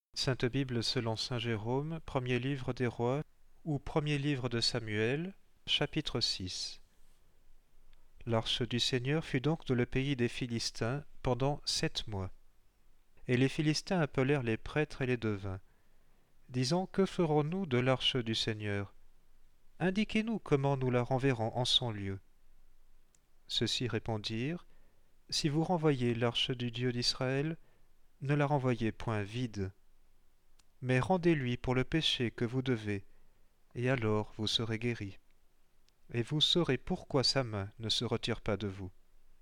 Sainte Bible selon saint Jérôme, premier livre des rois, ou premier livre de Samuel, chapitre 6. L'arche du Seigneur fut donc dans le pays des Philistins pendant 7 mois. Et les Philistins appelèrent les prêtres et les devins, disant: Que ferons-nous de l'arche du Seigneur? Indiquez-nous comment nous la renverrons en son lieu. Ceux-ci répondirent: Si vous renvoyez l'arche du Dieu d'Israël, ne la renvoyez point vide, mais rendez-lui pour le péché que vous devez, et alors vous serez guéris. Et vous saurez pourquoi sa main ne se retire pas de vous.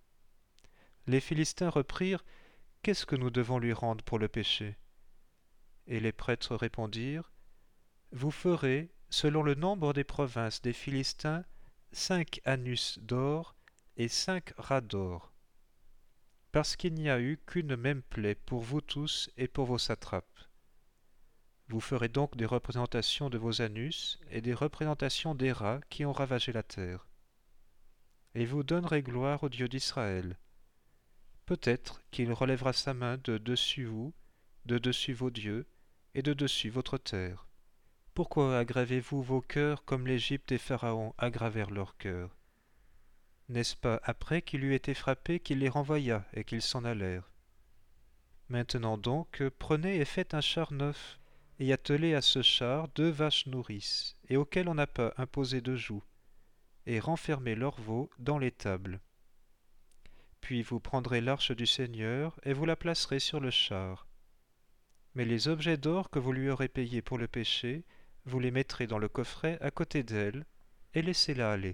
Les Philistins reprirent: Qu'est-ce que nous devons lui rendre pour le péché? Et les prêtres répondirent: Vous ferez, selon le nombre des provinces des Philistins, 5 anus d'or et 5 rats d'or, parce qu'il n'y a eu qu'une même plaie pour vous tous et pour vos satrapes. Vous ferez donc des représentations de vos anus et des représentations des rats qui ont ravagé la terre. Et vous donnerez gloire au Dieu d'Israël. Peut-être qu'il relèvera sa main de dessus vous, de dessus vos dieux, et de dessus votre terre. Pourquoi aggravez-vous vos cœurs comme l'Égypte et Pharaon aggravèrent leurs cœurs? N'est-ce pas après qu'il eut été frappé qu'il les renvoya et qu'ils s'en allèrent? Maintenant donc, prenez et faites un char neuf, et attelez à ce char 2 vaches nourrices, et auxquelles on n'a pas imposé de joug, et renfermez leurs veaux dans l'étable. Puis vous prendrez l'arche du Seigneur, et vous la placerez sur le char. Mais les objets d'or que vous lui aurez payés pour le péché, vous les mettrez dans le coffret à côté d'elle, et laissez-la aller.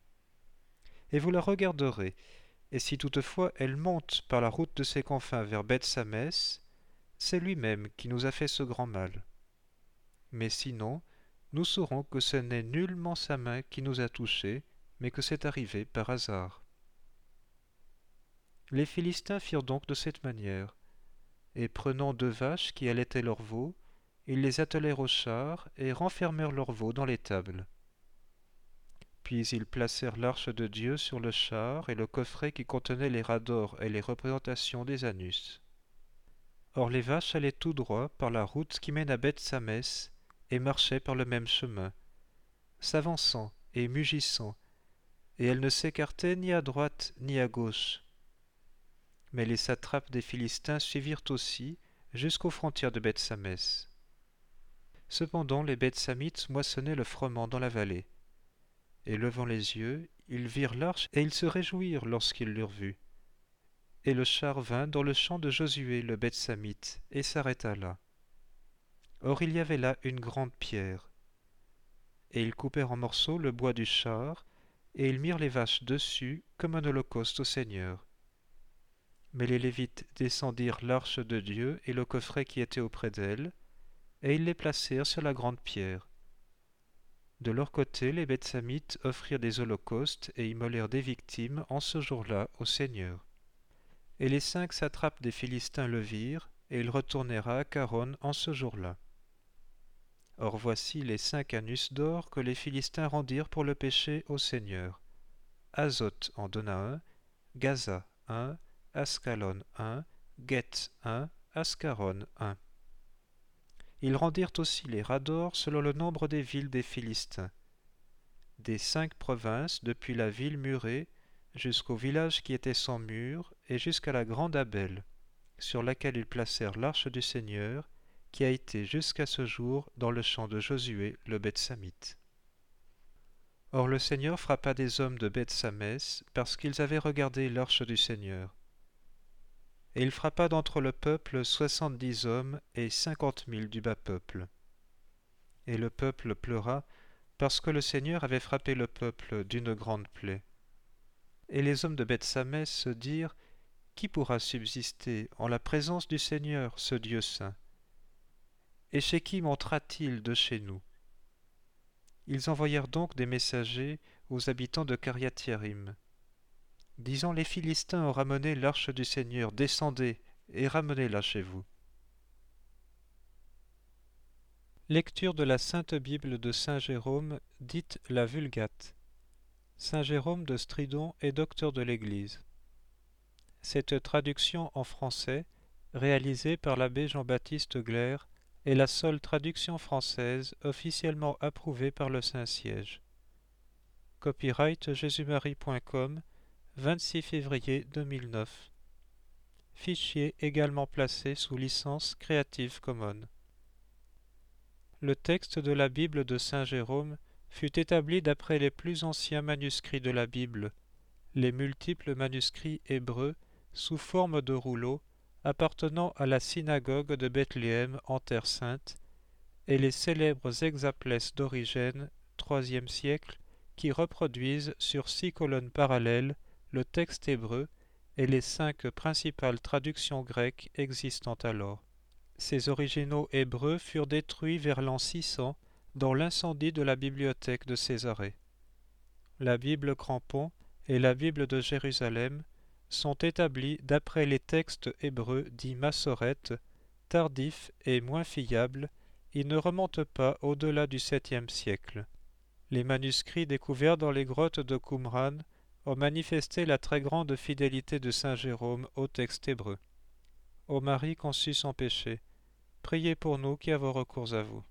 Et vous la regarderez, et si toutefois elle monte par la route de ses confins vers Beth-Samès, c'est lui-même qui nous a fait ce grand mal. Mais sinon, nous saurons que ce n'est nullement sa main qui nous a touchés, mais que c'est arrivé par hasard. Les Philistins firent donc de cette manière, et prenant 2 vaches qui allaitaient leurs veaux, ils les attelèrent au char et renfermèrent leurs veaux dans l'étable. Puis ils placèrent l'arche de Dieu sur le char et le coffret qui contenait les rats d'or et les représentations des anus. Or les vaches allaient tout droit par la route qui mène à Beth-Samès et marchaient par le même chemin, s'avançant et mugissant, et elles ne s'écartaient ni à droite ni à gauche. Mais les satrapes des Philistins suivirent aussi jusqu'aux frontières de Beth-Samès. Cependant les Beth-Samites moissonnaient le froment dans la vallée. Et levant les yeux, ils virent l'arche et ils se réjouirent lorsqu'ils l'eurent vue. Et le char vint dans le champ de Josué le Beth-Samite et s'arrêta là. Or il y avait là une grande pierre. Et ils coupèrent en morceaux le bois du char, et ils mirent les vaches dessus comme un holocauste au Seigneur. Mais les Lévites descendirent l'arche de Dieu et le coffret qui était auprès d'elle, et ils les placèrent sur la grande pierre. De leur côté, les Beth-Samites offrirent des holocaustes et immolèrent des victimes en ce jour-là au Seigneur. Et les 5 satrapes des Philistins le virent, et ils retournèrent à Acaron en ce jour-là. Or voici les 5 anus d'or que les Philistins rendirent pour le péché au Seigneur. Azoth en donna 1, Gaza 1, Ascalon 1, Gueth 1, Ascaron 1. Ils rendirent aussi les rats d'or selon le nombre des villes des Philistins, des 5 provinces depuis la ville murée jusqu'au village qui était sans mur et jusqu'à la grande Abel, sur laquelle ils placèrent l'arche du Seigneur, qui a été jusqu'à ce jour dans le champ de Josué le Beth-Samite. Or le Seigneur frappa des hommes de Beth-Samès parce qu'ils avaient regardé l'arche du Seigneur. Et il frappa d'entre le peuple 70 hommes et 50 000 du bas peuple. Et le peuple pleura parce que le Seigneur avait frappé le peuple d'une grande plaie. Et les hommes de Beth-Samès se dirent: Qui pourra subsister en la présence du Seigneur, ce Dieu saint? Et chez qui montera-t-il de chez nous? Ils envoyèrent donc des messagers aux habitants de Kiriath-Yarim, disant: Les Philistins ont ramené l'arche du Seigneur, descendez et ramenez-la chez vous. Lecture de la Sainte Bible de saint Jérôme, dite la Vulgate. Saint Jérôme de Stridon est docteur de l'Église. Cette traduction en français, réalisée par l'abbé Jean-Baptiste Glaire, est la seule traduction française officiellement approuvée par le Saint-Siège. Copyright jésus-marie.com, 26 février 2009. Fichier également placé sous licence Creative Commons. Le texte de la Bible de Saint Jérôme fut établi d'après les plus anciens manuscrits de la Bible, les multiples manuscrits hébreux sous forme de rouleaux appartenant à la synagogue de Bethléem en Terre Sainte, et les célèbres hexaplès d'Origène, IIIe siècle, qui reproduisent sur 6 colonnes parallèles le texte hébreu et les 5 principales traductions grecques existant alors. Ces originaux hébreux furent détruits vers l'an 600 dans l'incendie de la bibliothèque de Césarée. La Bible Crampon et la Bible de Jérusalem sont établis d'après les textes hébreux dits massorètes, tardifs et moins fiables. Ils ne remontent pas au-delà du 7e siècle. Les manuscrits découverts dans les grottes de Qumran ont manifesté la très grande fidélité de saint Jérôme au texte hébreu. Ô Marie conçue sans péché, priez pour nous qui avons recours à vous.